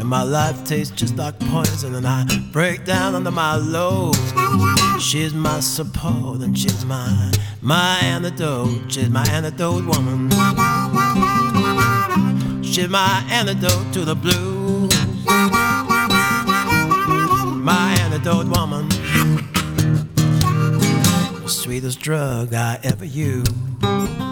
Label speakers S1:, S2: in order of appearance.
S1: And my life tastes just like poison, and I break down under my load. She's my support, and she's my antidote. She's my antidote woman. She's my antidote to the blues. My antidote woman. The sweetest drug I ever used.